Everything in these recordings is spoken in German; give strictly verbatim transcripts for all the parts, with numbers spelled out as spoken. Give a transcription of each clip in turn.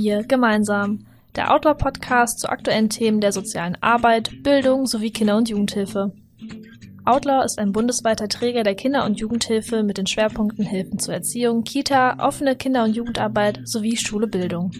Wir gemeinsam. Der Outlaw-Podcast zu aktuellen Themen der sozialen Arbeit, Bildung sowie Kinder- und Jugendhilfe. Outlaw ist ein bundesweiter Träger der Kinder- und Jugendhilfe mit den Schwerpunkten Hilfen zur Erziehung, Kita, offene Kinder- und Jugendarbeit sowie Schule-Bildung.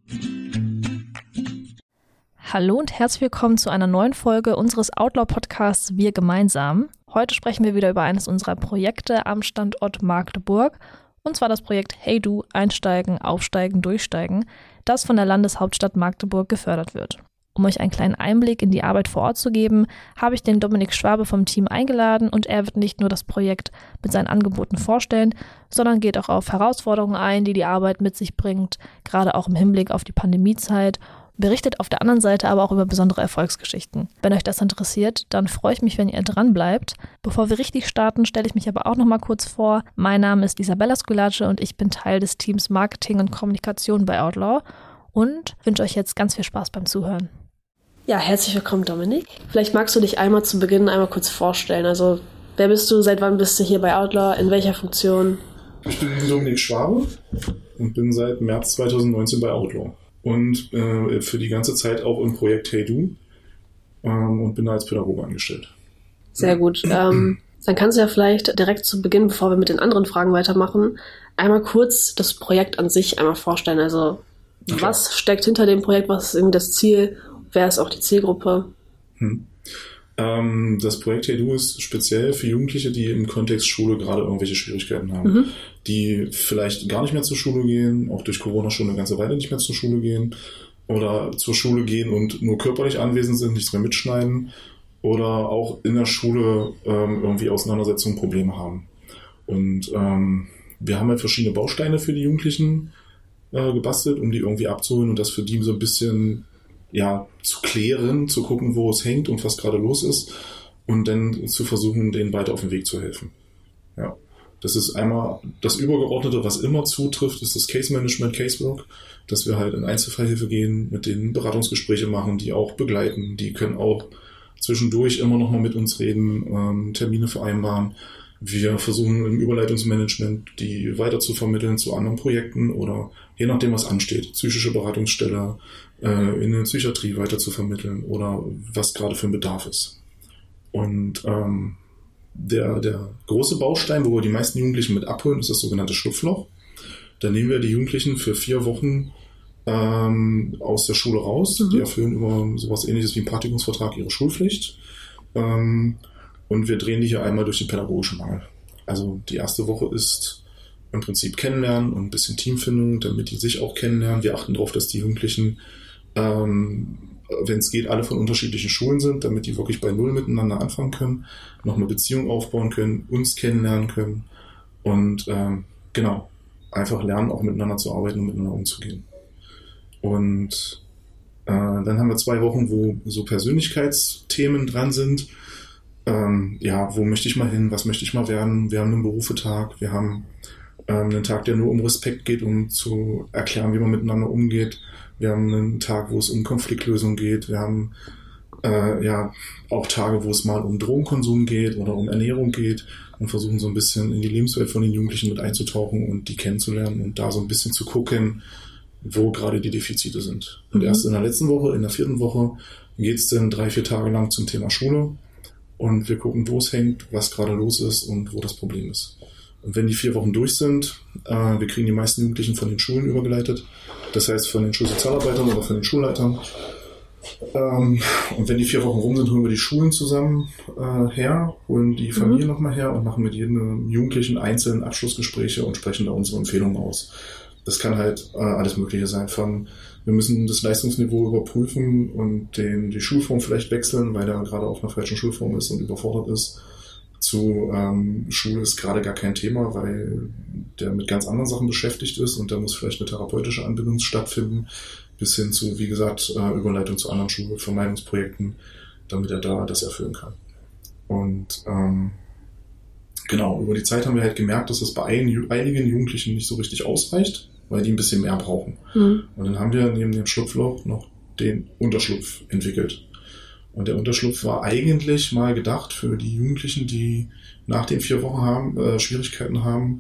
Hallo und herzlich willkommen zu einer neuen Folge unseres Outlaw-Podcasts Wir gemeinsam. Heute sprechen wir wieder über eines unserer Projekte am Standort Magdeburg, und zwar das Projekt Hey Du, Einsteigen, Aufsteigen, Durchsteigen, das von der Landeshauptstadt Magdeburg gefördert wird. Um euch einen kleinen Einblick in die Arbeit vor Ort zu geben, habe ich den Dominik Schwabe vom Team eingeladen und er wird nicht nur das Projekt mit seinen Angeboten vorstellen, sondern geht auch auf Herausforderungen ein, die die Arbeit mit sich bringt, gerade auch im Hinblick auf die Pandemiezeit, berichtet auf der anderen Seite aber auch über besondere Erfolgsgeschichten. Wenn euch das interessiert, dann freue ich mich, wenn ihr dran bleibt. Bevor wir richtig starten, stelle ich mich aber auch noch mal kurz vor. Mein Name ist Isabella Squillace und ich bin Teil des Teams Marketing und Kommunikation bei Outlaw und wünsche euch jetzt ganz viel Spaß beim Zuhören. Ja, herzlich willkommen, Dominik. Vielleicht magst du dich einmal zu Beginn einmal kurz vorstellen. Also, wer bist du, seit wann bist du hier bei Outlaw, in welcher Funktion? Ich bin Dominik Schwabe und bin seit März zweitausendneunzehn bei Outlaw. Und äh, für die ganze Zeit auch im Projekt Hey Du ähm, und bin da als Pädagoge angestellt. Sehr gut. Ähm, dann kannst du ja vielleicht direkt zu Beginn, bevor wir mit den anderen Fragen weitermachen, einmal kurz das Projekt an sich einmal vorstellen. Also okay. Was steckt hinter dem Projekt, was ist irgendwie das Ziel, wer ist auch die Zielgruppe? Hm. Ähm, das Projekt Hey Du ist speziell für Jugendliche, die im Kontext Schule gerade irgendwelche Schwierigkeiten haben. Mhm. Die vielleicht gar nicht mehr zur Schule gehen, auch durch Corona schon eine ganze Weile nicht mehr zur Schule gehen oder zur Schule gehen und nur körperlich anwesend sind, nichts mehr mitschneiden oder auch in der Schule ähm, irgendwie Auseinandersetzungen, Probleme haben. Und ähm, wir haben halt verschiedene Bausteine für die Jugendlichen äh, gebastelt, um die irgendwie abzuholen und das für die so ein bisschen ja, zu klären, zu gucken, wo es hängt und was gerade los ist und dann zu versuchen, denen weiter auf den Weg zu helfen. Ja. Das ist einmal das Übergeordnete, was immer zutrifft, ist das Case Management, Casework, dass wir halt in Einzelfallhilfe gehen, mit denen Beratungsgespräche machen, die auch begleiten, die können auch zwischendurch immer noch mal mit uns reden, ähm, Termine vereinbaren. Wir versuchen im Überleitungsmanagement die weiter zu vermitteln zu anderen Projekten oder je nachdem, was ansteht, psychische Beratungsstelle, äh, in der Psychiatrie weiter zu vermitteln oder was gerade für ein Bedarf ist. Und ähm, Der, der große Baustein, wo wir die meisten Jugendlichen mit abholen, ist das sogenannte Schlupfloch. Da nehmen wir die Jugendlichen für vier Wochen ähm, aus der Schule raus. Mhm. Die erfüllen über sowas Ähnliches wie einen Praktikumsvertrag ihre Schulpflicht. Ähm, und wir drehen die hier einmal durch den pädagogischen Mangel. Also die erste Woche ist im Prinzip Kennenlernen und ein bisschen Teamfindung, damit die sich auch kennenlernen. Wir achten darauf, dass die Jugendlichen ähm, wenn es geht, alle von unterschiedlichen Schulen sind, damit die wirklich bei Null miteinander anfangen können, noch eine Beziehung aufbauen können, uns kennenlernen können und ähm, genau, einfach lernen, auch miteinander zu arbeiten und miteinander umzugehen. Und äh, dann haben wir zwei Wochen, wo so Persönlichkeitsthemen dran sind. Ähm, ja, wo möchte ich mal hin, was möchte ich mal werden? Wir haben einen Berufetag, wir haben ähm, einen Tag, der nur um Respekt geht, um zu erklären, wie man miteinander umgeht. Wir haben einen Tag, wo es um Konfliktlösung geht. Wir haben äh, ja auch Tage, wo es mal um Drogenkonsum geht oder um Ernährung geht und versuchen so ein bisschen in die Lebenswelt von den Jugendlichen mit einzutauchen und die kennenzulernen und da so ein bisschen zu gucken, wo gerade die Defizite sind. Und mhm. erst in der letzten Woche, in der vierten Woche, geht es dann drei, vier Tage lang zum Thema Schule und wir gucken, wo es hängt, was gerade los ist und wo das Problem ist. Und wenn die vier Wochen durch sind, äh, wir kriegen die meisten Jugendlichen von den Schulen übergeleitet, das heißt von den Schulsozialarbeitern oder von den Schulleitern. Ähm, und wenn die vier Wochen rum sind, holen wir die Schulen zusammen äh, her, holen die Familie mhm. nochmal her und machen mit jedem Jugendlichen einzeln Abschlussgespräche und sprechen da unsere Empfehlungen aus. Das kann halt äh, alles Mögliche sein. Von, wir müssen das Leistungsniveau überprüfen und den, die Schulform vielleicht wechseln, weil der gerade auf einer falschen Schulform ist und überfordert ist, zu ähm, Schule ist gerade gar kein Thema, weil der mit ganz anderen Sachen beschäftigt ist und da muss vielleicht eine therapeutische Anbindung stattfinden, bis hin zu, wie gesagt, äh, Überleitung zu anderen Schulvermeidungsprojekten, damit er da das erfüllen kann. Und ähm, genau, über die Zeit haben wir halt gemerkt, dass das bei einigen, einigen Jugendlichen nicht so richtig ausreicht, weil die ein bisschen mehr brauchen. Mhm. Und dann haben wir neben dem Schlupfloch noch den Unterschlupf entwickelt. Und der Unterschlupf war eigentlich mal gedacht für die Jugendlichen, die nach den vier Wochen haben, äh, Schwierigkeiten haben,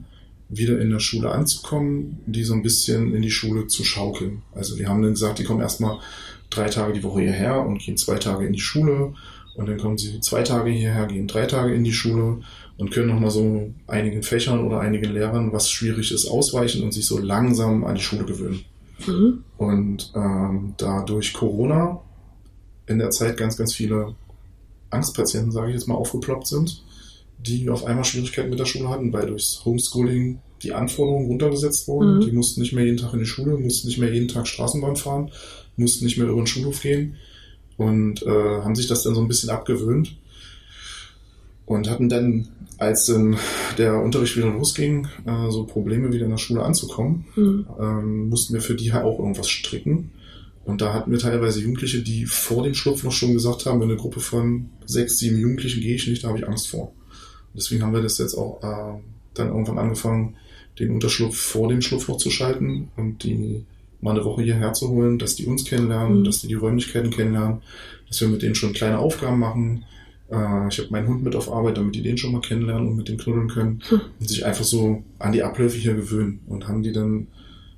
wieder in der Schule anzukommen, die so ein bisschen in die Schule zu schaukeln. Also wir haben dann gesagt, die kommen erstmal drei Tage die Woche hierher und gehen zwei Tage in die Schule und dann kommen sie zwei Tage hierher, gehen drei Tage in die Schule und können nochmal so einigen Fächern oder einigen Lehrern, was schwierig ist, ausweichen und sich so langsam an die Schule gewöhnen. Mhm. Und ähm, da durch Corona in der Zeit ganz, ganz viele Angstpatienten, sage ich jetzt mal, aufgeploppt sind, die auf einmal Schwierigkeiten mit der Schule hatten, weil durchs Homeschooling die Anforderungen runtergesetzt wurden. Mhm. Die mussten nicht mehr jeden Tag in die Schule, mussten nicht mehr jeden Tag Straßenbahn fahren, mussten nicht mehr über den Schulhof gehen und äh, haben sich das dann so ein bisschen abgewöhnt und hatten dann, als dann der Unterricht wieder losging, äh, so Probleme wieder in der Schule anzukommen, mhm. ähm, mussten wir für die halt auch irgendwas stricken. Und da hatten wir teilweise Jugendliche, die vor dem Schlupfloch schon gesagt haben, in einer Gruppe von sechs, sieben Jugendlichen gehe ich nicht, da habe ich Angst vor. Deswegen haben wir das jetzt auch äh, dann irgendwann angefangen, den Unterschlupf vor dem Schlupfloch zu schalten und die mal eine Woche hierher zu holen, dass die uns kennenlernen, mhm. dass die die Räumlichkeiten kennenlernen, dass wir mit denen schon kleine Aufgaben machen. Äh, ich habe meinen Hund mit auf Arbeit, damit die den schon mal kennenlernen und mit dem knuddeln können mhm. und sich einfach so an die Abläufe hier gewöhnen und haben die dann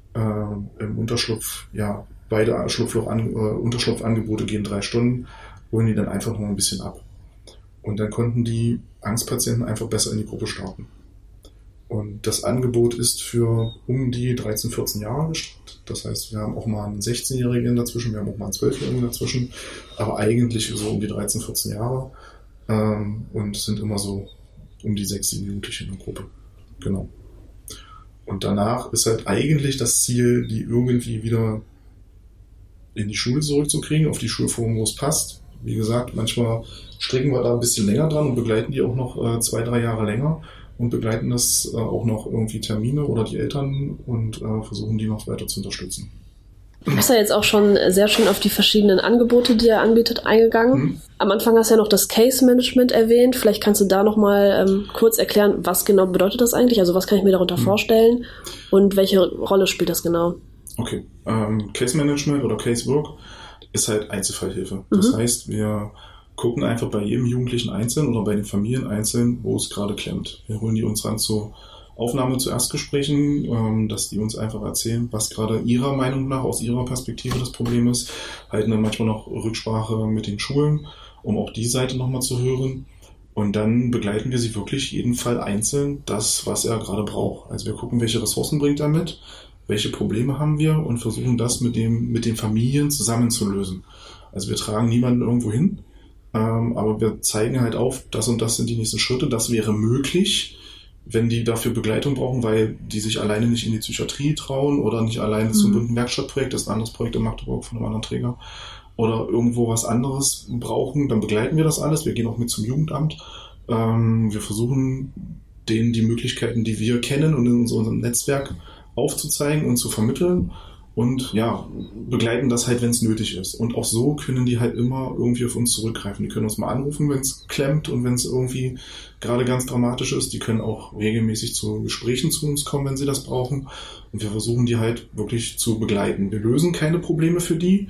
äh, im Unterschlupf, ja, beide Schlupfloch an, äh, Unterschlupfangebote gehen drei Stunden, holen die dann einfach noch ein bisschen ab. Und dann konnten die Angstpatienten einfach besser in die Gruppe starten. Und das Angebot ist für um die dreizehn, vierzehn Jahre gestrickt. Das heißt, wir haben auch mal einen sechzehnjährigen dazwischen, wir haben auch mal einen zwölfjährigen dazwischen, aber eigentlich so um die dreizehn, vierzehn Jahre. Ähm, und es sind immer so um die sechs, sieben Jugendliche in der Gruppe. Genau. Und danach ist halt eigentlich das Ziel, die irgendwie wieder in die Schule zurückzukriegen, auf die Schulform, wo es passt. Wie gesagt, manchmal stricken wir da ein bisschen länger dran und begleiten die auch noch äh, zwei, drei Jahre länger und begleiten das äh, auch noch irgendwie Termine oder die Eltern und äh, versuchen die noch weiter zu unterstützen. Du bist ja jetzt auch schon sehr schön auf die verschiedenen Angebote, die er anbietet, eingegangen. Mhm. Am Anfang hast du ja noch das Case Management erwähnt. Vielleicht kannst du da nochmal ähm, kurz erklären, was genau bedeutet das eigentlich? Also was kann ich mir darunter mhm. vorstellen und welche Rolle spielt das genau? Okay, ähm, Case Management oder Case Work ist halt Einzelfallhilfe. Das mhm. heißt, wir gucken einfach bei jedem Jugendlichen einzeln oder bei den Familien einzeln, wo es gerade klemmt. Wir holen die uns ran zur Aufnahme zu Erstgesprächen, ähm, dass die uns einfach erzählen, was gerade ihrer Meinung nach, aus ihrer Perspektive das Problem ist. Halten dann manchmal noch Rücksprache mit den Schulen, um auch die Seite nochmal zu hören. Und dann begleiten wir sie wirklich jeden Fall einzeln, das, was er gerade braucht. Also wir gucken, welche Ressourcen bringt er mit, welche Probleme haben wir und versuchen das mit dem, mit den Familien zusammen zu lösen. Also wir tragen niemanden irgendwo hin, ähm, aber wir zeigen halt auf, das und das sind die nächsten Schritte, das wäre möglich, wenn die dafür Begleitung brauchen, weil die sich alleine nicht in die Psychiatrie trauen oder nicht alleine mhm. zum bunten Werkstattprojekt, das ist ein anderes Projekt in Magdeburg von einem anderen Träger, oder irgendwo was anderes brauchen, dann begleiten wir das alles. Wir gehen auch mit zum Jugendamt. Ähm, wir versuchen denen die Möglichkeiten, die wir kennen und in unserem Netzwerk aufzuzeigen und zu vermitteln und ja, begleiten das halt, wenn es nötig ist. Und auch so können die halt immer irgendwie auf uns zurückgreifen. Die können uns mal anrufen, wenn es klemmt und wenn es irgendwie gerade ganz dramatisch ist. Die können auch regelmäßig zu Gesprächen zu uns kommen, wenn sie das brauchen. Und wir versuchen die halt wirklich zu begleiten. Wir lösen keine Probleme für die.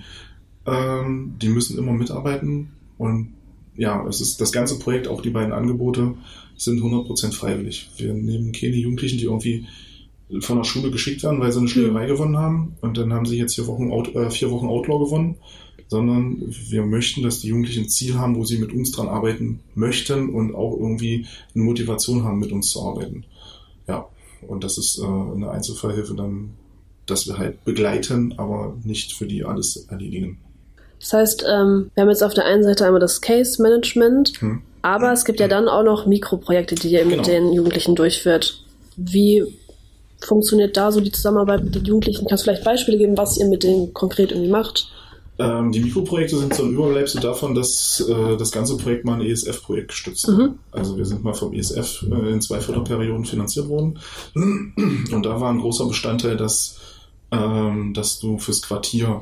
Ähm, die müssen immer mitarbeiten. Und ja, es ist das ganze Projekt, auch die beiden Angebote, sind hundert Prozent freiwillig. Wir nehmen keine Jugendlichen, die irgendwie von der Schule geschickt werden, weil sie eine Schlägerei mhm. gewonnen haben und dann haben sie jetzt vier Wochen, Out, äh, vier Wochen Outlaw gewonnen, sondern wir möchten, dass die Jugendlichen ein Ziel haben, wo sie mit uns dran arbeiten möchten und auch irgendwie eine Motivation haben, mit uns zu arbeiten. Ja, und das ist äh, eine Einzelfallhilfe dann, dass wir halt begleiten, aber nicht für die alles erledigen. Das heißt, ähm, wir haben jetzt auf der einen Seite einmal das Case Management, hm. aber es gibt ja dann auch noch Mikroprojekte, die ihr genau. mit den Jugendlichen durchführt. Wie funktioniert da so die Zusammenarbeit mit den Jugendlichen? Kannst du vielleicht Beispiele geben, was ihr mit denen konkret irgendwie macht? Ähm, die Mikroprojekte sind so ein Überbleibsel davon, dass äh, das ganze Projekt mal ein E S F-Projekt gestützt mhm. Also wir sind mal vom E S F äh, in zwei Förderperioden finanziert worden. Und da war ein großer Bestandteil, dass, ähm, dass du fürs Quartier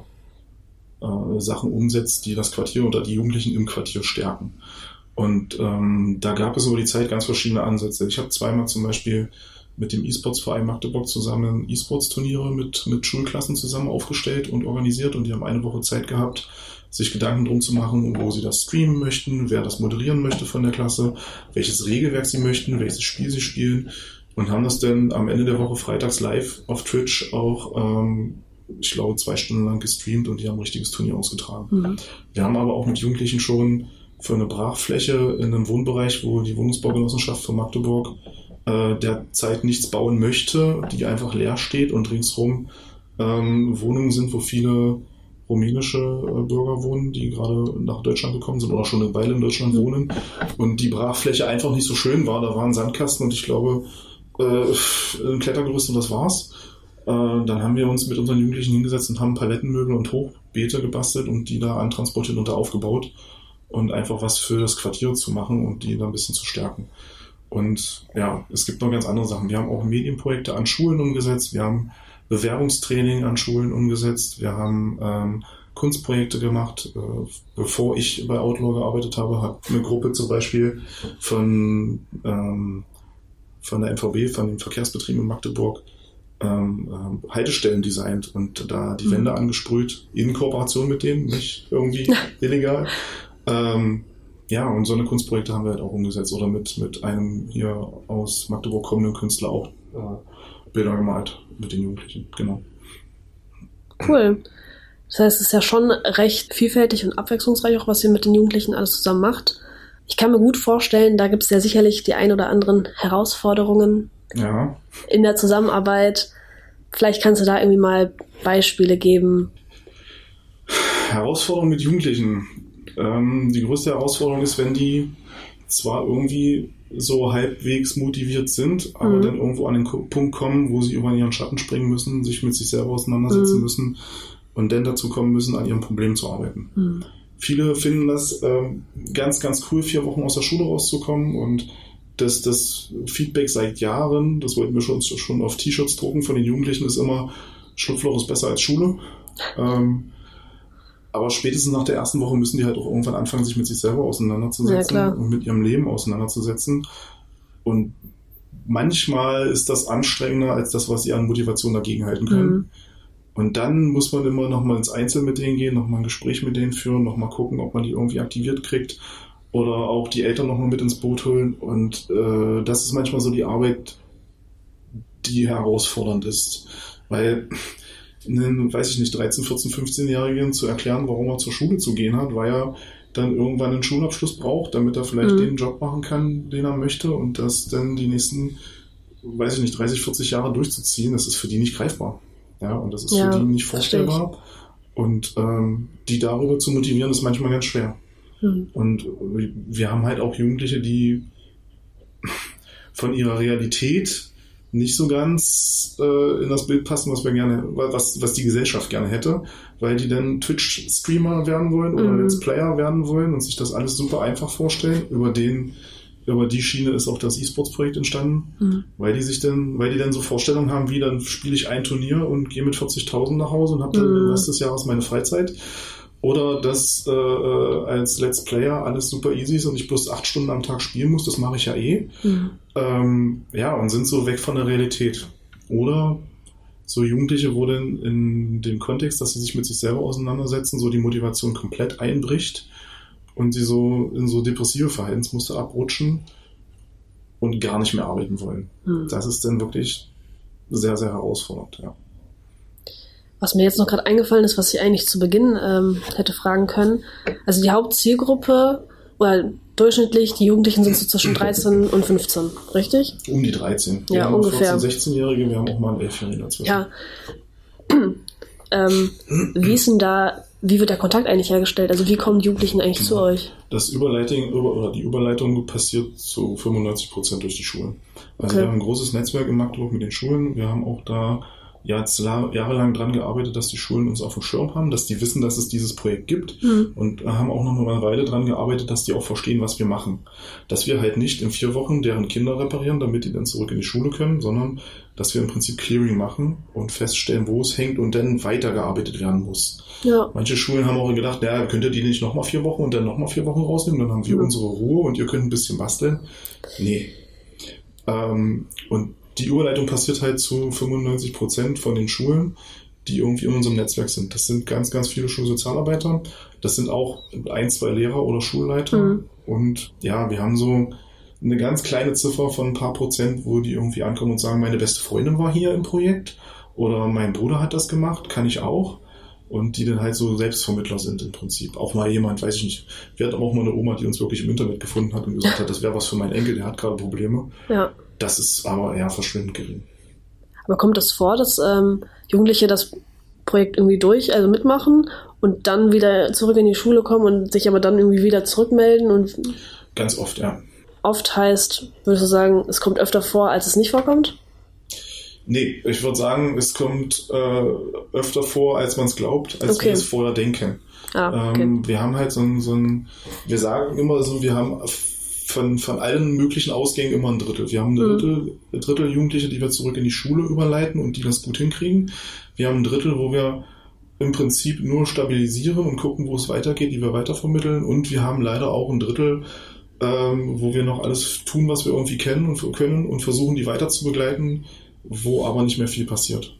äh, Sachen umsetzt, die das Quartier oder die Jugendlichen im Quartier stärken. Und ähm, da gab es über die Zeit ganz verschiedene Ansätze. Ich habe zweimal zum Beispiel mit dem E-Sports-Verein Magdeburg zusammen E-Sports-Turniere mit, mit Schulklassen zusammen aufgestellt und organisiert und die haben eine Woche Zeit gehabt, sich Gedanken drum zu machen, wo sie das streamen möchten, wer das moderieren möchte von der Klasse, welches Regelwerk sie möchten, welches Spiel sie spielen und haben das dann am Ende der Woche freitags live auf Twitch auch, ähm, ich glaube, zwei Stunden lang gestreamt und die haben ein richtiges Turnier ausgetragen. Mhm. Wir haben aber auch mit Jugendlichen schon für eine Brachfläche in einem Wohnbereich, wo die Wohnungsbaugenossenschaft von Magdeburg äh, derzeit nichts bauen möchte, die einfach leer steht und ringsrum ähm, Wohnungen sind, wo viele rumänische äh, Bürger wohnen, die gerade nach Deutschland gekommen sind oder schon eine Weile in Deutschland wohnen und die Brachfläche einfach nicht so schön war. Da war ein Sandkasten und ich glaube äh, ein Klettergerüst und das war's. Äh, dann haben wir uns mit unseren Jugendlichen hingesetzt und haben Palettenmöbel und Hochbeete gebastelt und die da antransportiert und da aufgebaut und einfach was für das Quartier zu machen und die da ein bisschen zu stärken. Und ja, es gibt noch ganz andere Sachen. Wir haben auch Medienprojekte an Schulen umgesetzt, wir haben Bewerbungstraining an Schulen umgesetzt, wir haben ähm, Kunstprojekte gemacht. Äh, bevor ich bei Outlaw gearbeitet habe, hat eine Gruppe zum Beispiel von, ähm, von der M V B, von den Verkehrsbetrieben in Magdeburg, ähm, äh, Haltestellen designt und da die Wände mhm. angesprüht, in Kooperation mit denen, nicht irgendwie illegal. Ähm, ja, und so eine Kunstprojekte haben wir halt auch umgesetzt oder mit, mit einem hier aus Magdeburg kommenden Künstler auch äh, Bilder gemalt mit den Jugendlichen, genau. Cool. Das heißt, es ist ja schon recht vielfältig und abwechslungsreich auch, was ihr mit den Jugendlichen alles zusammen macht. Ich kann mir gut vorstellen, da gibt es ja sicherlich die ein oder anderen Herausforderungen ja. in der Zusammenarbeit. Vielleicht kannst du da irgendwie mal Beispiele geben. Herausforderungen mit Jugendlichen. Ähm, die größte Herausforderung ist, wenn die zwar irgendwie so halbwegs motiviert sind, aber mhm. dann irgendwo an den Punkt kommen, wo sie über ihren Schatten springen müssen, sich mit sich selber auseinandersetzen mhm. müssen und dann dazu kommen müssen, an ihrem Problem zu arbeiten. Mhm. Viele finden das ähm, ganz, ganz cool, vier Wochen aus der Schule rauszukommen und das, das Feedback seit Jahren, das wollten wir schon, schon auf T-Shirts drucken von den Jugendlichen, ist immer, Schlupfloch ist besser als Schule. Ähm, aber spätestens nach der ersten Woche müssen die halt auch irgendwann anfangen, sich mit sich selber auseinanderzusetzen ja, und mit ihrem Leben auseinanderzusetzen. Und manchmal ist das anstrengender als das, was sie an Motivation dagegen halten können. Mhm. Und dann muss man immer noch mal ins Einzel mit denen gehen, noch mal ein Gespräch mit denen führen, noch mal gucken, ob man die irgendwie aktiviert kriegt oder auch die Eltern noch mal mit ins Boot holen. Und äh, das ist manchmal so die Arbeit, die herausfordernd ist. Weil einen, weiß ich nicht, dreizehn-, vierzehn-, fünfzehnjährigen zu erklären, warum er zur Schule zu gehen hat, weil er dann irgendwann einen Schulabschluss braucht, damit er vielleicht mhm. den Job machen kann, den er möchte und das dann die nächsten, weiß ich nicht, dreißig, vierzig Jahre durchzuziehen, das ist für die nicht greifbar. Ja, und das ist ja, für die nicht vorstellbar. Und ähm, die darüber zu motivieren, ist manchmal ganz schwer. Mhm. Und wir haben halt auch Jugendliche, die von ihrer Realität nicht so ganz äh, in das Bild passen, was wir gerne, was, was die Gesellschaft gerne hätte, weil die dann Twitch-Streamer werden wollen oder mhm. Let's Player werden wollen und sich das alles super einfach vorstellen. Über den, über die Schiene ist auch das E-Sports-Projekt entstanden, mhm. weil die sich dann, weil die dann so Vorstellungen haben, wie dann spiele ich ein Turnier und gehe mit vierzigtausend nach Hause und habe dann mhm. den Rest des Jahres meine Freizeit. Oder dass äh, als Let's Player alles super easy ist und ich bloß acht Stunden am Tag spielen muss, das mache ich ja eh. Mhm. Ähm, ja, und sind so weg von der Realität. Oder so Jugendliche, wo dann in dem Kontext, dass sie sich mit sich selber auseinandersetzen, so die Motivation komplett einbricht und sie so in so depressive Verhaltensmuster abrutschen und gar nicht mehr arbeiten wollen. Mhm. Das ist dann wirklich sehr, sehr herausfordernd, ja. Was mir jetzt noch gerade eingefallen ist, was ich eigentlich zu Beginn ähm, hätte fragen können. Also die Hauptzielgruppe, oder durchschnittlich, die Jugendlichen sind so zwischen dreizehn und fünfzehn, richtig? Um die dreizehn. Wir ja, haben ungefähr. vierzehn-, sechzehnjährige, wir haben auch mal einen elfjährigen dazwischen. Ja. ähm, wie ist denn da, wie wird der Kontakt eigentlich hergestellt? Also wie kommen die Jugendlichen eigentlich genau. zu euch? Das Überleitung, oder die Überleitung passiert zu fünfundneunzig Prozent durch die Schulen. Also okay. wir haben ein großes Netzwerk in Magdeburg mit den Schulen. Wir haben auch da ja, jetzt jahrelang dran gearbeitet, dass die Schulen uns auf dem Schirm haben, dass die wissen, dass es dieses Projekt gibt mhm. und haben auch noch eine Weile dran gearbeitet, dass die auch verstehen, was wir machen. Dass wir halt nicht in vier Wochen deren Kinder reparieren, damit die dann zurück in die Schule können, sondern dass wir im Prinzip Clearing machen und feststellen, wo es hängt und dann weitergearbeitet werden muss. Ja. Manche Schulen haben auch gedacht, naja, könnt ihr die nicht nochmal vier Wochen und dann nochmal vier Wochen rausnehmen, dann haben wir mhm. unsere Ruhe und ihr könnt ein bisschen basteln. Nee. Ähm, und die Überleitung passiert halt zu fünfundneunzig Prozent von den Schulen, die irgendwie in unserem Netzwerk sind. Das sind ganz, ganz viele Schulsozialarbeiter. Das sind auch ein, zwei Lehrer oder Schulleiter. Mhm. Und ja, wir haben so eine ganz kleine Ziffer von ein paar Prozent, wo die irgendwie ankommen und sagen, meine beste Freundin war hier im Projekt oder mein Bruder hat das gemacht, kann ich auch. Und die dann halt so Selbstvermittler sind im Prinzip. Auch mal jemand, weiß ich nicht, wir hatten auch mal eine Oma, die uns wirklich im Internet gefunden hat und gesagt hat, das wäre was für meinen Enkel, der hat gerade Probleme. Ja. Das ist aber eher verschwindend gering. Aber kommt das vor, dass ähm, Jugendliche das Projekt irgendwie durch, also mitmachen und dann wieder zurück in die Schule kommen und sich aber dann irgendwie wieder zurückmelden? Und ganz oft, ja. Oft heißt, würdest du sagen, es kommt öfter vor, als es nicht vorkommt? Nee, ich würde sagen, es kommt äh, öfter vor, als man es glaubt, als okay. wir es vorher denken. Ah, okay. ähm, wir haben halt so ein, so ein, wir sagen immer so, wir haben von, von allen möglichen Ausgängen immer ein Drittel. Wir haben ein Drittel, mhm. ein Drittel Jugendliche, die wir zurück in die Schule überleiten und die das gut hinkriegen. Wir haben ein Drittel, wo wir im Prinzip nur stabilisieren und gucken, wo es weitergeht, die wir weitervermitteln. Und wir haben leider auch ein Drittel, ähm, wo wir noch alles tun, was wir irgendwie kennen und können und versuchen, die weiter zu begleiten, wo aber nicht mehr viel passiert.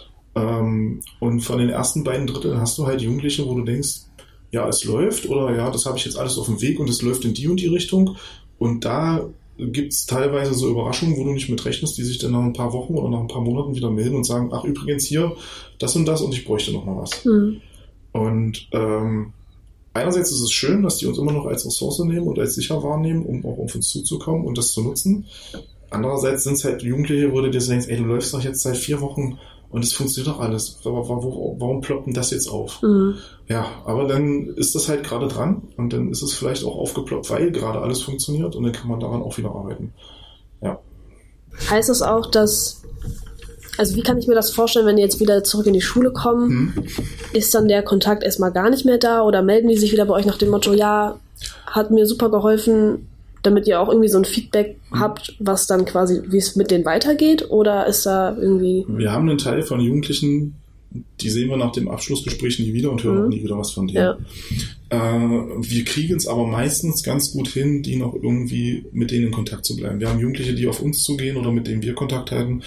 Ähm, und von den ersten beiden Dritteln hast du halt Jugendliche, wo du denkst, ja, es läuft oder ja, das habe ich jetzt alles auf dem Weg und es läuft in die und die Richtung. Und da gibt es teilweise so Überraschungen, wo du nicht mit rechnest, die sich dann nach ein paar Wochen oder nach ein paar Monaten wieder melden und sagen, ach übrigens hier, das und das und ich bräuchte noch mal was. Mhm. Und ähm, einerseits ist es schön, dass die uns immer noch als Ressource nehmen und als sicher wahrnehmen, um auch auf uns zuzukommen und das zu nutzen. Andererseits sind es halt Jugendliche, wo du dir denkst, ey, du läufst doch jetzt seit vier Wochen und es funktioniert doch alles. Aber warum ploppt denn das jetzt auf? Mhm. Ja, aber dann ist das halt gerade dran und dann ist es vielleicht auch aufgeploppt, weil gerade alles funktioniert und dann kann man daran auch wieder arbeiten. Ja. Heißt das auch, dass, also wie kann ich mir das vorstellen, wenn die jetzt wieder zurück in die Schule kommen, hm. ist dann der Kontakt erstmal gar nicht mehr da oder melden die sich wieder bei euch nach dem Motto, ja, hat mir super geholfen, damit ihr auch irgendwie so ein Feedback hm. habt, was dann quasi, wie es mit denen weitergeht? Oder ist da irgendwie... Wir haben einen Teil von Jugendlichen, die sehen wir nach dem Abschlussgespräch nie wieder und hören hm. auch nie wieder was von denen. Ja. Äh, wir kriegen es aber meistens ganz gut hin, die noch irgendwie mit denen in Kontakt zu bleiben. Wir haben Jugendliche, die auf uns zugehen oder mit denen wir Kontakt halten.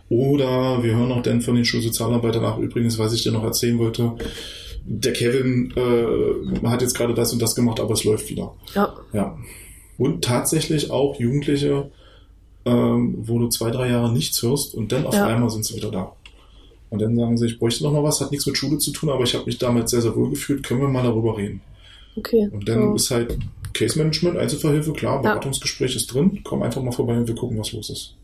Oder wir hören auch dann von den Schulsozialarbeitern nach, übrigens, was ich dir noch erzählen wollte, der Kevin äh, hat jetzt gerade das und das gemacht, aber es läuft wieder. Ja. Ja. Und tatsächlich auch Jugendliche, ähm, wo du zwei, drei Jahre nichts hörst und dann auf ja. einmal sind sie wieder da. Und dann sagen sie, ich bräuchte noch mal was, hat nichts mit Schule zu tun, aber ich habe mich damit sehr, sehr wohl gefühlt, können wir mal darüber reden. Okay. Und dann oh. ist halt Case Management, Einzelfallhilfe, klar, Beratungsgespräch ja. ist drin, komm einfach mal vorbei und wir gucken, was los ist.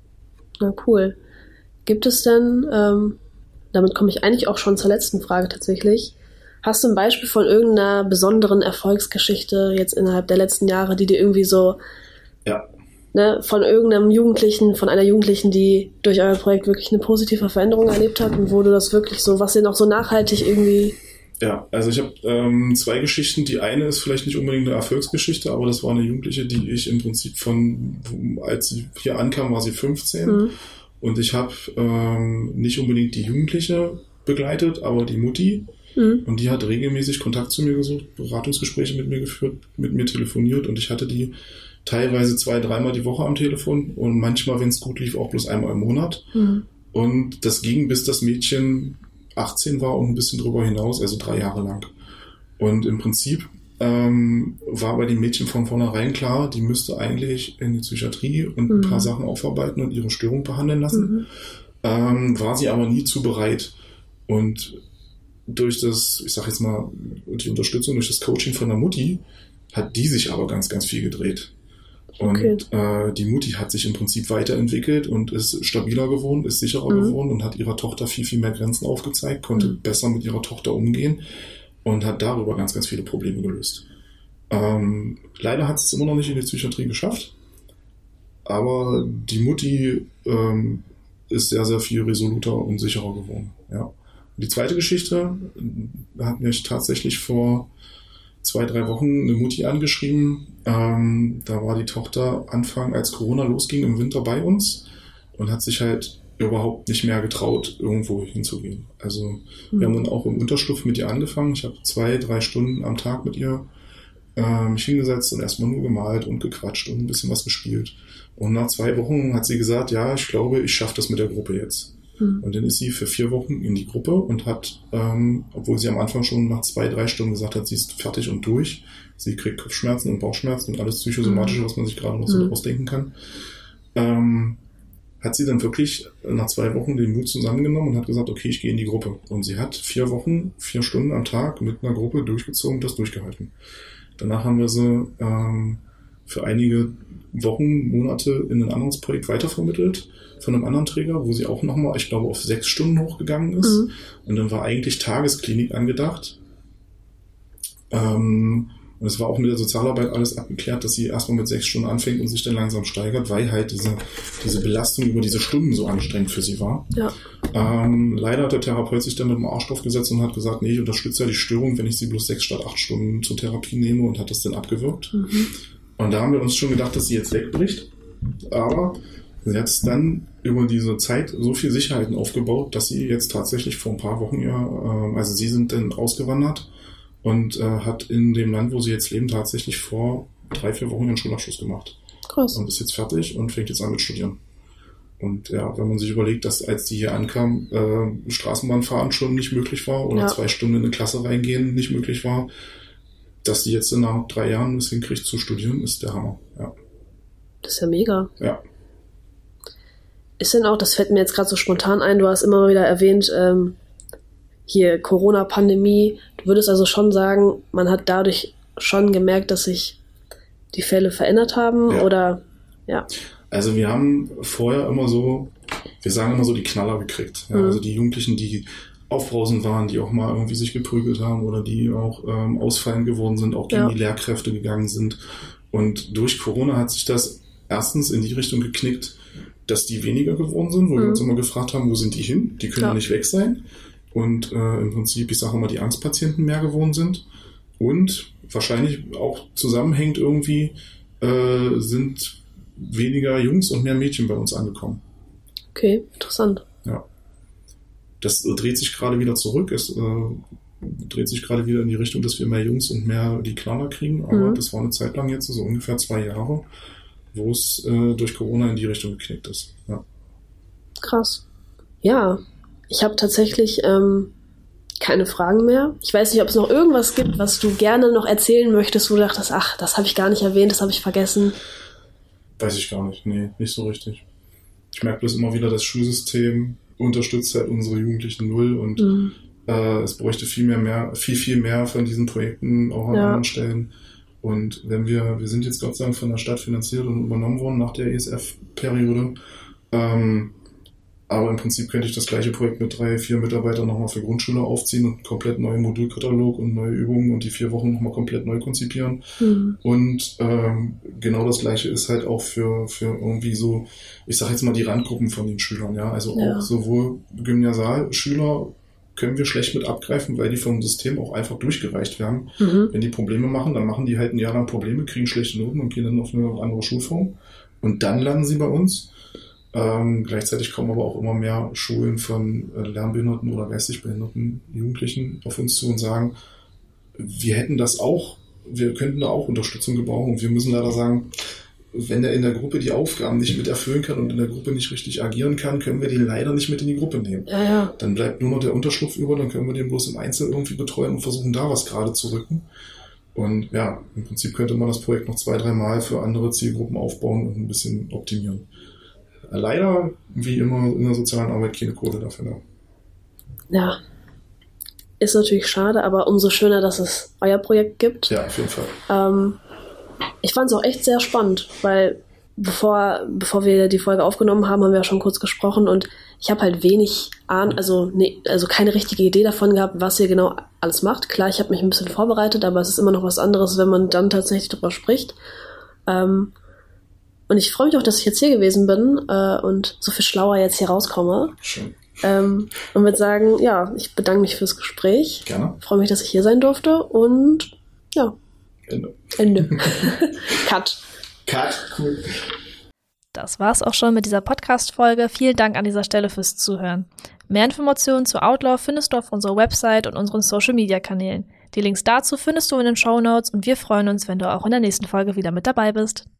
Na cool. Gibt es denn, ähm, damit komme ich eigentlich auch schon zur letzten Frage tatsächlich, hast du ein Beispiel von irgendeiner besonderen Erfolgsgeschichte jetzt innerhalb der letzten Jahre, die dir irgendwie so, ja. ne, von irgendeinem Jugendlichen, von einer Jugendlichen, die durch euer Projekt wirklich eine positive Veränderung erlebt hat und wo du das wirklich so, was dir noch so nachhaltig irgendwie... Ja, also ich habe ähm, zwei Geschichten. Die eine ist vielleicht nicht unbedingt eine Erfolgsgeschichte, aber das war eine Jugendliche, die ich im Prinzip von, als sie hier ankam, war sie fünfzehn. Mhm. Und ich habe ähm, nicht unbedingt die Jugendliche begleitet, aber die Mutti. Mhm. Und die hat regelmäßig Kontakt zu mir gesucht, Beratungsgespräche mit mir geführt, mit mir telefoniert und ich hatte die teilweise zwei, dreimal die Woche am Telefon und manchmal, wenn es gut lief, auch bloß einmal im Monat. Mhm. Und das ging, bis das Mädchen achtzehn war und ein bisschen drüber hinaus, also drei Jahre lang. Und im Prinzip ähm, war bei dem Mädchen von vornherein klar, die müsste eigentlich in die Psychiatrie und mhm. ein paar Sachen aufarbeiten und ihre Störung behandeln lassen. Mhm. Ähm, war sie aber nie zu bereit. Und durch das, ich sag jetzt mal, die Unterstützung, durch das Coaching von der Mutti, hat die sich aber ganz, ganz viel gedreht. Und okay. äh, die Mutti hat sich im Prinzip weiterentwickelt und ist stabiler geworden, ist sicherer mhm. geworden und hat ihrer Tochter viel, viel mehr Grenzen aufgezeigt, konnte mhm. besser mit ihrer Tochter umgehen und hat darüber ganz, ganz viele Probleme gelöst. Ähm, leider hat es immer noch nicht in die Psychiatrie geschafft, aber die Mutti ähm, ist sehr, sehr viel resoluter und sicherer geworden. Ja. Die zweite Geschichte hat mich tatsächlich vor zwei, drei Wochen eine Mutti angeschrieben. Ähm, da war die Tochter Anfang, als Corona losging, im Winter bei uns und hat sich halt überhaupt nicht mehr getraut, irgendwo hinzugehen. Also mhm. wir haben dann auch im Unterschlupf mit ihr angefangen. Ich habe zwei, drei Stunden am Tag mit ihr äh, mich hingesetzt und erstmal nur gemalt und gequatscht und ein bisschen was gespielt. Und nach zwei Wochen hat sie gesagt, ja, ich glaube, ich schaffe das mit der Gruppe jetzt. Mhm. Und dann ist sie für vier Wochen in die Gruppe und hat, ähm, obwohl sie am Anfang schon nach zwei, drei Stunden gesagt hat, sie ist fertig und durch, sie kriegt Kopfschmerzen und Bauchschmerzen und alles Psychosomatische, mhm. was man sich gerade noch so mhm. ausdenken kann, ähm, hat sie dann wirklich nach zwei Wochen den Mut zusammengenommen und hat gesagt, okay, ich gehe in die Gruppe. Und sie hat vier Wochen, vier Stunden am Tag mit einer Gruppe durchgezogen, das durchgehalten. Danach haben wir sie ähm, für einige Wochen, Monate in ein anderes Projekt weitervermittelt von einem anderen Träger, wo sie auch nochmal, ich glaube, auf sechs Stunden hochgegangen ist. Mhm. Und dann war eigentlich Tagesklinik angedacht. Ähm, und es war auch mit der Sozialarbeit alles abgeklärt, dass sie erstmal mit sechs Stunden anfängt und sich dann langsam steigert, weil halt diese, diese Belastung über diese Stunden so anstrengend für sie war. Ja. Ähm, leider hat der Therapeut sich dann mit dem Arsch draufgesetzt und hat gesagt, nee, ich unterstütze ja die Störung, wenn ich sie bloß sechs statt acht Stunden zur Therapie nehme, und hat das dann abgewürgt. Mhm. Und da haben wir uns schon gedacht, dass sie jetzt wegbricht. Aber sie hat dann über diese Zeit so viel Sicherheiten aufgebaut, dass sie jetzt tatsächlich vor ein paar Wochen ja, äh, also sie sind dann ausgewandert und äh, hat in dem Land, wo sie jetzt leben, tatsächlich vor drei, vier Wochen ihren Schulabschluss gemacht. Krass. Und ist jetzt fertig und fängt jetzt an mit Studieren. Und ja, wenn man sich überlegt, dass als die hier ankam, äh, Straßenbahnfahren schon nicht möglich war oder ja. zwei Stunden in eine Klasse reingehen nicht möglich war, dass die jetzt nach drei Jahren es hinkriegt zu studieren, ist der Hammer. Ja. Das ist ja mega. Ja. Ist denn auch, das fällt mir jetzt gerade so spontan ein, du hast immer mal wieder erwähnt, ähm, hier Corona-Pandemie. Du würdest also schon sagen, man hat dadurch schon gemerkt, dass sich die Fälle verändert haben, ja. oder? Ja. Also wir haben vorher immer so, wir sagen immer so die Knaller gekriegt. Ja, mhm. Also die Jugendlichen, die aufbrausend waren, die auch mal irgendwie sich geprügelt haben oder die auch ähm, ausfallend geworden sind, auch gegen ja. die Lehrkräfte gegangen sind. Und durch Corona hat sich das erstens in die Richtung geknickt, dass die weniger geworden sind, wo mhm. wir uns immer gefragt haben, wo sind die hin? Die können ja nicht weg sein. Und äh, im Prinzip, ich sage immer, die Angstpatienten mehr geworden sind. Und wahrscheinlich auch zusammenhängt irgendwie, äh, sind weniger Jungs und mehr Mädchen bei uns angekommen. Okay, interessant. Ja. Das äh, dreht sich gerade wieder zurück. Es äh, dreht sich gerade wieder in die Richtung, dass wir mehr Jungs und mehr die Knaller kriegen. Aber mhm. das war eine Zeit lang jetzt, so ungefähr zwei Jahre, wo es äh, durch Corona in die Richtung geknickt ist. Ja. Krass. Ja, ich habe tatsächlich ähm, keine Fragen mehr. Ich weiß nicht, ob es noch irgendwas gibt, was du gerne noch erzählen möchtest, wo du dachtest, ach, das habe ich gar nicht erwähnt, das habe ich vergessen. Weiß ich gar nicht. Nee, nicht so richtig. Ich merke bloß immer wieder, das Schulsystem unterstützt halt unsere Jugendlichen null und mhm. äh, es bräuchte viel mehr, mehr, viel, viel mehr von diesen Projekten auch an ja. anderen Stellen. Und wenn wir, wir sind jetzt Gott sei Dank von der Stadt finanziert und übernommen worden nach der E S F-Periode, ähm, aber im Prinzip könnte ich das gleiche Projekt mit drei, vier Mitarbeitern nochmal für Grundschüler aufziehen und einen komplett neuen Modulkatalog und neue Übungen und die vier Wochen nochmal komplett neu konzipieren. Mhm. Und ähm, genau das gleiche ist halt auch für, für irgendwie so, ich sag jetzt mal die Randgruppen von den Schülern, ja. Also ja. auch sowohl Gymnasialschüler können wir schlecht mit abgreifen, weil die vom System auch einfach durchgereicht werden. Mhm. Wenn die Probleme machen, dann machen die halt ein Jahr lang Probleme, kriegen schlechte Noten und gehen dann auf eine andere Schulform. Und dann landen sie bei uns. Ähm, gleichzeitig kommen aber auch immer mehr Schulen von äh, lernbehinderten oder geistig behinderten Jugendlichen auf uns zu und sagen, wir hätten das auch, wir könnten da auch Unterstützung gebrauchen. Und wir müssen leider sagen, wenn er in der Gruppe die Aufgaben nicht mit erfüllen kann und in der Gruppe nicht richtig agieren kann, können wir den leider nicht mit in die Gruppe nehmen. Ja, ja. Dann bleibt nur noch der Unterschlupf über, dann können wir den bloß im Einzel irgendwie betreuen und versuchen, da was gerade zu rücken. Und ja, im Prinzip könnte man das Projekt noch zwei, drei Mal für andere Zielgruppen aufbauen und ein bisschen optimieren. Leider, wie immer in der sozialen Arbeit, keine Kohle dafür. Ne? Ja, ist natürlich schade, aber umso schöner, dass es euer Projekt gibt. Ja, auf jeden Fall. Ähm, ich fand es auch echt sehr spannend, weil bevor, bevor wir die Folge aufgenommen haben, haben wir ja schon kurz gesprochen und ich habe halt wenig Ahnung, also, nee, also keine richtige Idee davon gehabt, was ihr genau alles macht. Klar, ich habe mich ein bisschen vorbereitet, aber es ist immer noch was anderes, wenn man dann tatsächlich drüber spricht. Ähm, Und ich freue mich auch, dass ich jetzt hier gewesen bin äh, und so viel schlauer jetzt hier rauskomme. Schön. Ähm, und würde sagen, ja, ich bedanke mich fürs Gespräch. Gerne. Freue mich, dass ich hier sein durfte und ja. Ende. Ende. Cut. Cut. Cool. Das war's auch schon mit dieser Podcast-Folge. Vielen Dank an dieser Stelle fürs Zuhören. Mehr Informationen zu Outlaw findest du auf unserer Website und unseren Social-Media-Kanälen. Die Links dazu findest du in den Shownotes und wir freuen uns, wenn du auch in der nächsten Folge wieder mit dabei bist.